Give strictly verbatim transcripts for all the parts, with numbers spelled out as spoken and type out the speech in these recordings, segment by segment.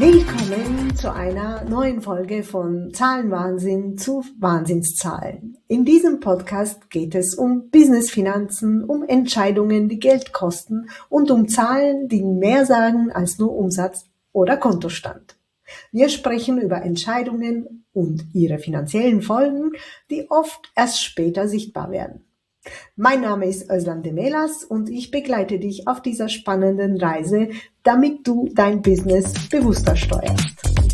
Willkommen zu einer neuen Folge von Zahlenwahnsinn zu Wahnsinnszahlen. In diesem Podcast geht es um Businessfinanzen, um Entscheidungen, die Geld kosten und um Zahlen, die mehr sagen als nur Umsatz oder Kontostand. Wir sprechen über Entscheidungen und ihre finanziellen Folgen, die oft erst später sichtbar werden. Mein Name ist Özlem Demelas und ich begleite dich auf dieser spannenden Reise, damit du dein Business bewusster steuerst.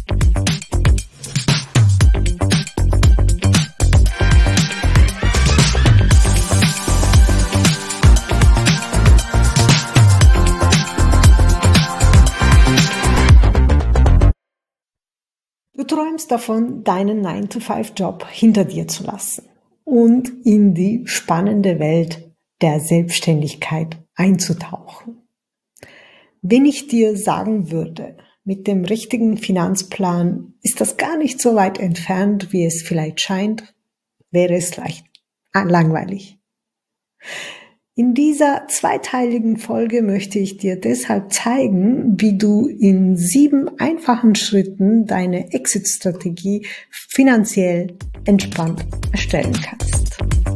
Du träumst davon, deinen nine to five Job hinter dir zu lassen und in die spannende Welt der Selbstständigkeit einzutauchen. Wenn ich dir sagen würde, mit dem richtigen Finanzplan ist das gar nicht so weit entfernt, wie es vielleicht scheint, wäre es leicht langweilig. In dieser zweiteiligen Folge möchte ich dir deshalb zeigen, wie du in sieben einfachen Schritten deine Exit-Strategie finanziell entspannt erstellen kannst.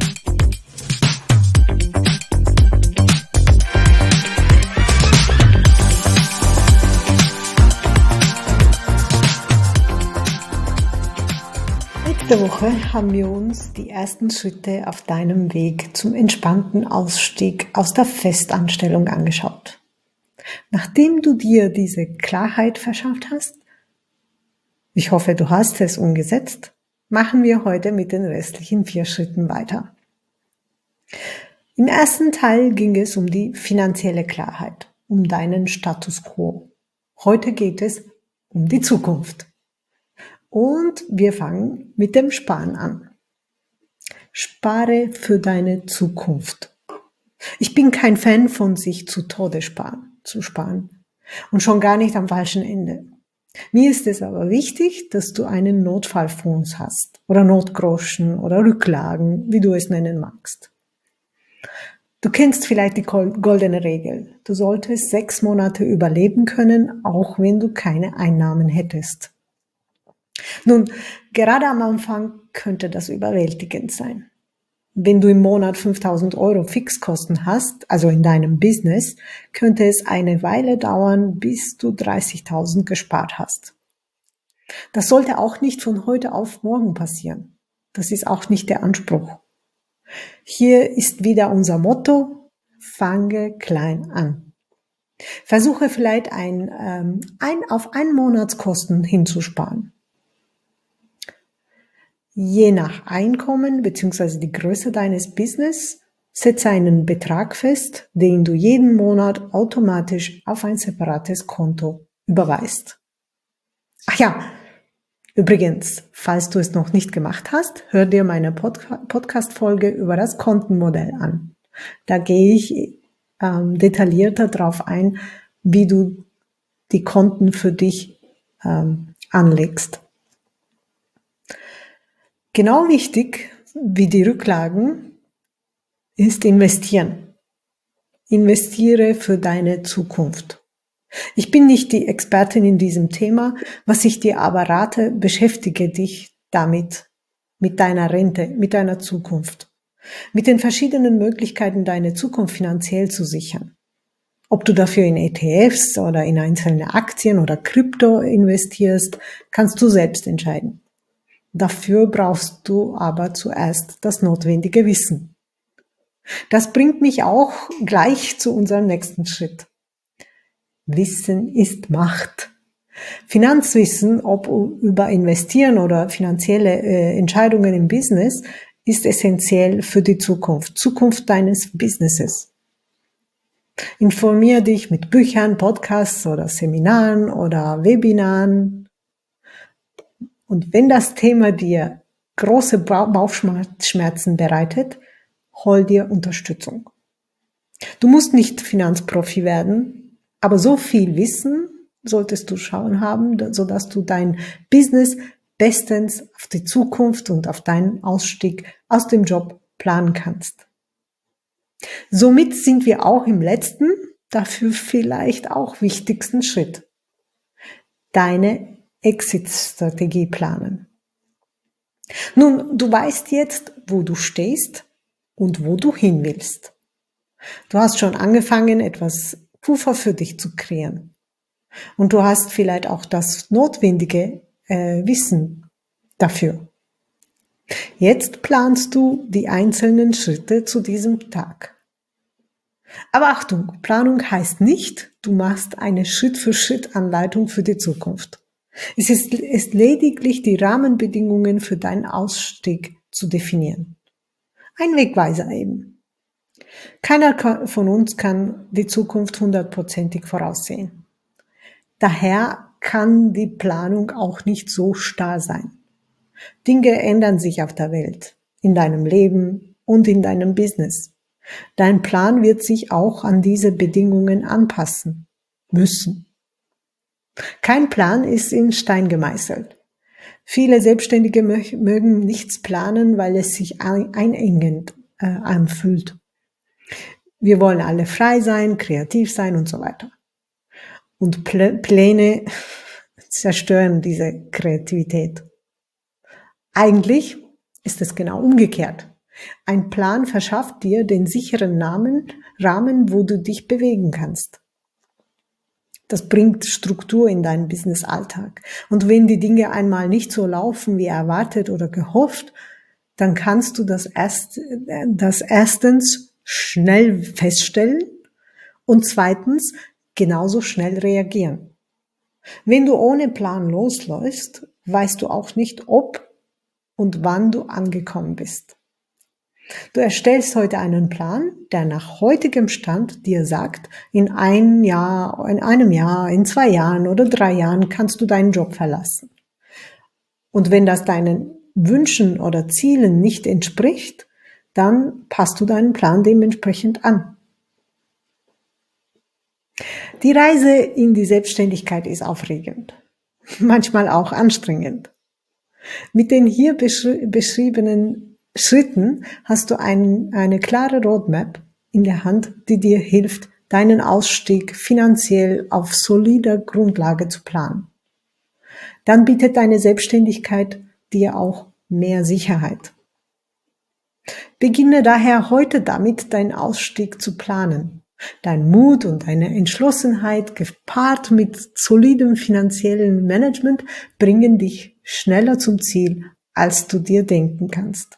Letzte Woche haben wir uns die ersten Schritte auf deinem Weg zum entspannten Ausstieg aus der Festanstellung angeschaut. Nachdem du dir diese Klarheit verschafft hast, ich hoffe, du hast es umgesetzt, machen wir heute mit den restlichen vier Schritten weiter. Im ersten Teil ging es um die finanzielle Klarheit, um deinen Status quo. Heute geht es um die Zukunft. Und wir fangen mit dem Sparen an. Spare für deine Zukunft. Ich bin kein Fan von sich zu Tode sparen, zu sparen. Und schon gar nicht am falschen Ende. Mir ist es aber wichtig, dass du einen Notfallfonds hast. Oder Notgroschen oder Rücklagen, wie du es nennen magst. Du kennst vielleicht die goldene Regel. Du solltest sechs Monate überleben können, auch wenn du keine Einnahmen hättest. Nun, gerade am Anfang könnte das überwältigend sein. Wenn du im Monat fünftausend Euro Fixkosten hast, also in deinem Business, könnte es eine Weile dauern, bis du dreißigtausend gespart hast. Das sollte auch nicht von heute auf morgen passieren. Das ist auch nicht der Anspruch. Hier ist wieder unser Motto: Fange klein an. Versuche vielleicht ein, ähm, ein auf ein Monatskosten hinzusparen. Je nach Einkommen bzw. die Größe deines Business setze einen Betrag fest, den du jeden Monat automatisch auf ein separates Konto überweist. Ach ja, übrigens, falls du es noch nicht gemacht hast, hör dir meine Pod- Podcast-Folge über das Kontenmodell an. Da gehe ich ähm, detaillierter darauf ein, wie du die Konten für dich ähm, anlegst. Genau wichtig wie die Rücklagen ist investieren. Investiere für deine Zukunft. Ich bin nicht die Expertin in diesem Thema, was ich dir aber rate, beschäftige dich damit, mit deiner Rente, mit deiner Zukunft, mit den verschiedenen Möglichkeiten, deine Zukunft finanziell zu sichern. Ob du dafür in E T Fs oder in einzelne Aktien oder Krypto investierst, kannst du selbst entscheiden. Dafür brauchst du aber zuerst das notwendige Wissen. Das bringt mich auch gleich zu unserem nächsten Schritt. Wissen ist Macht. Finanzwissen, ob über Investieren oder finanzielle äh, Entscheidungen im Business, ist essentiell für die Zukunft, Zukunft deines Businesses. Informiere dich mit Büchern, Podcasts oder Seminaren oder Webinaren. Und wenn das Thema dir große Bauchschmerzen bereitet, hol dir Unterstützung. Du musst nicht Finanzprofi werden, aber so viel Wissen solltest du schon haben, sodass du dein Business bestens auf die Zukunft und auf deinen Ausstieg aus dem Job planen kannst. Somit sind wir auch im letzten, dafür vielleicht auch wichtigsten Schritt. deine Exit-Strategie planen. Nun, du weißt jetzt, wo du stehst und wo du hin willst. Du hast schon angefangen, etwas Puffer für dich zu kreieren. Und du hast vielleicht auch das notwendige äh, Wissen dafür. Jetzt planst du die einzelnen Schritte zu diesem Tag. Aber Achtung, Planung heißt nicht, du machst eine Schritt-für-Schritt-Anleitung für die Zukunft. Es ist, ist lediglich die Rahmenbedingungen für deinen Ausstieg zu definieren. Ein Wegweiser eben. Keiner von uns kann die Zukunft hundertprozentig voraussehen. Daher kann die Planung auch nicht so starr sein. Dinge ändern sich auf der Welt, in deinem Leben und in deinem Business. Dein Plan wird sich auch an diese Bedingungen anpassen müssen. Kein Plan ist in Stein gemeißelt. Viele Selbstständige mögen nichts planen, weil es sich einengend äh, anfühlt. Wir wollen alle frei sein, kreativ sein und so weiter. Und Pl- Pläne zerstören diese Kreativität. Eigentlich ist es genau umgekehrt. Ein Plan verschafft dir den sicheren Namen, Rahmen, wo du dich bewegen kannst. Das bringt Struktur in deinen Business-Alltag. Und wenn die Dinge einmal nicht so laufen wie erwartet oder gehofft, dann kannst du das, erst, das erstens schnell feststellen und zweitens genauso schnell reagieren. Wenn du ohne Plan losläufst, weißt du auch nicht, ob und wann du angekommen bist. Du erstellst heute einen Plan, der nach heutigem Stand dir sagt, in ein Jahr, in einem Jahr, in zwei Jahren oder drei Jahren kannst du deinen Job verlassen. Und wenn das deinen Wünschen oder Zielen nicht entspricht, dann passt du deinen Plan dementsprechend an. Die Reise in die Selbstständigkeit ist aufregend, manchmal auch anstrengend. Mit den hier beschri- beschriebenen Schritten hast du ein, eine klare Roadmap in der Hand, die dir hilft, deinen Ausstieg finanziell auf solider Grundlage zu planen. Dann bietet deine Selbstständigkeit dir auch mehr Sicherheit. Beginne daher heute damit, deinen Ausstieg zu planen. Dein Mut und deine Entschlossenheit, gepaart mit solidem finanziellen Management, bringen dich schneller zum Ziel, als du dir denken kannst.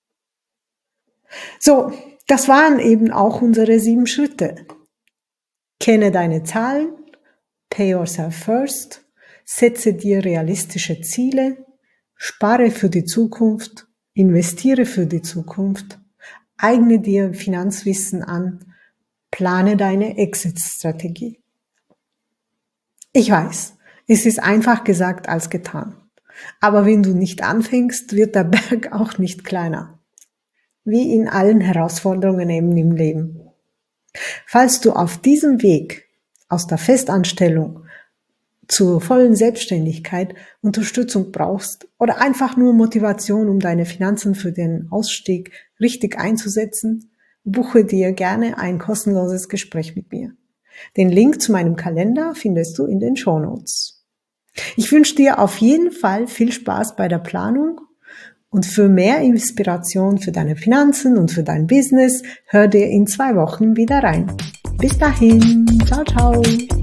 So, das waren eben auch unsere sieben Schritte. Kenne deine Zahlen, pay yourself first, setze dir realistische Ziele, spare für die Zukunft, investiere für die Zukunft, eigne dir Finanzwissen an, plane deine Exit-Strategie. Ich weiß, es ist einfach gesagt als getan. Aber wenn du nicht anfängst, wird der Berg auch nicht kleiner. Wie in allen Herausforderungen eben im Leben. Falls du auf diesem Weg aus der Festanstellung zur vollen Selbstständigkeit Unterstützung brauchst oder einfach nur Motivation, um deine Finanzen für den Ausstieg richtig einzusetzen, buche dir gerne ein kostenloses Gespräch mit mir. Den Link zu meinem Kalender findest du in den Shownotes. Ich wünsche dir auf jeden Fall viel Spaß bei der Planung. Und für mehr Inspiration für deine Finanzen und für dein Business, hör dir in zwei Wochen wieder rein. Bis dahin, ciao, ciao.